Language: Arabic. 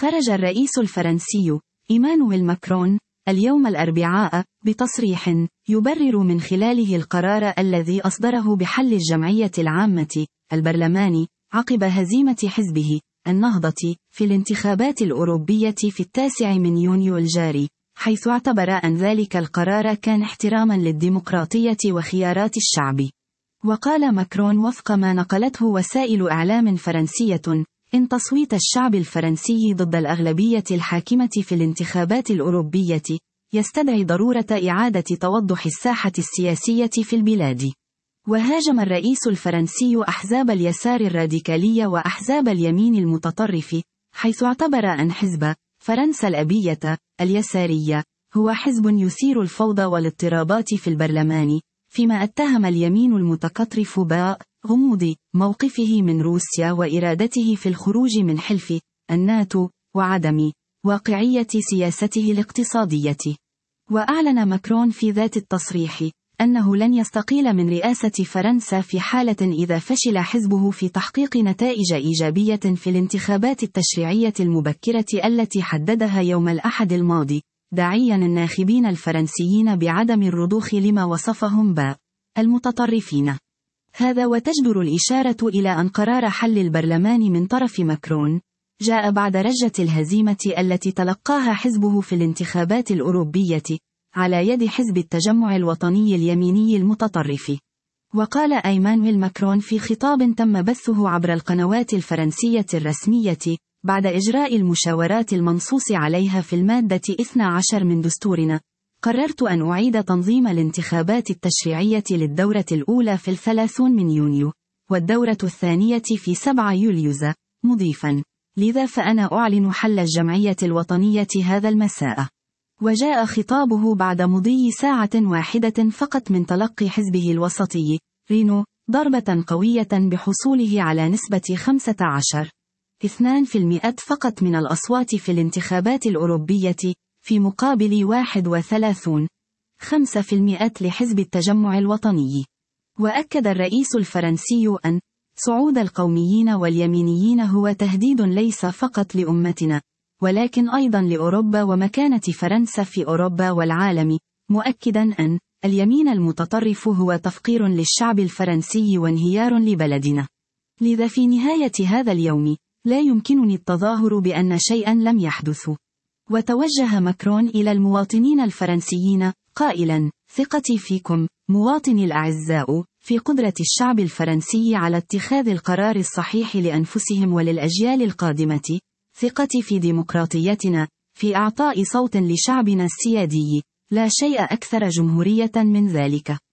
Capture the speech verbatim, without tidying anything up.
خرج الرئيس الفرنسي إيمانويل ماكرون اليوم الأربعاء بتصريح يبرر من خلاله القرار الذي أصدره بحل الجمعية العامة البرلماني عقب هزيمة حزبه النهضة في الانتخابات الأوروبية في التاسع من يونيو الجاري، حيث اعتبر أن ذلك القرار كان احتراما للديمقراطية وخيارات الشعب. وقال ماكرون وفق ما نقلته وسائل إعلام فرنسية إن تصويت الشعب الفرنسي ضد الأغلبية الحاكمة في الانتخابات الأوروبية يستدعي ضرورة إعادة توضح الساحة السياسية في البلاد. وهاجم الرئيس الفرنسي أحزاب اليسار الراديكالي وأحزاب اليمين المتطرف، حيث اعتبر أن حزب فرنسا الأبية اليسارية هو حزب يثير الفوضى والاضطرابات في البرلمان، فيما اتهم اليمين المتكطرف بغموض موقفه من روسيا وإرادته في الخروج من حلف الناتو وعدم واقعية سياسته الاقتصادية. وأعلن ماكرون في ذات التصريح أنه لن يستقيل من رئاسة فرنسا في حالة إذا فشل حزبه في تحقيق نتائج إيجابية في الانتخابات التشريعية المبكرة التي حددها يوم الأحد الماضي، داعيا الناخبين الفرنسيين بعدم الرضوخ لما وصفهم ب المتطرفين. هذا وتجدر الإشارة إلى أن قرار حل البرلمان من طرف ماكرون جاء بعد رجة الهزيمة التي تلقاها حزبه في الانتخابات الأوروبية على يد حزب التجمع الوطني اليميني المتطرف. وقال إيمانويل ماكرون في خطاب تم بثه عبر القنوات الفرنسية الرسمية بعد إجراء المشاورات المنصوص عليها في المادة اثنتي عشرة من دستورنا: قررت أن أعيد تنظيم الانتخابات التشريعية للدورة الأولى في الثلاثين من يونيو، والدورة الثانية في سبعة يوليوز، مضيفا: لذا فأنا أعلن حل الجمعية الوطنية هذا المساء. وجاء خطابه بعد مضي ساعة واحدة فقط من تلقي حزبه الوسطي رينو ضربة قوية بحصوله على نسبة خمسة عشر فاصلة اثنين بالمئة فقط من الأصوات في الانتخابات الأوروبية، في مقابل واحد وثلاثين فاصلة خمسة بالمئة لحزب التجمع الوطني. وأكد الرئيس الفرنسي أن صعود القوميين واليمينيين هو تهديد ليس فقط لأمتنا، ولكن أيضا لأوروبا ومكانة فرنسا في أوروبا والعالم، مؤكدا أن اليمين المتطرف هو تفقير للشعب الفرنسي وانهيار لبلدنا. لذا في نهاية هذا اليوم لا يمكنني التظاهر بأن شيئا لم يحدث. وتوجه ماكرون إلى المواطنين الفرنسيين قائلا: ثقتي فيكم مواطني الأعزاء في قدرة الشعب الفرنسي على اتخاذ القرار الصحيح لأنفسهم وللأجيال القادمة، ثقتي في ديمقراطيتنا، في إعطاء صوت لشعبنا السيادي، لا شيء أكثر جمهورية من ذلك.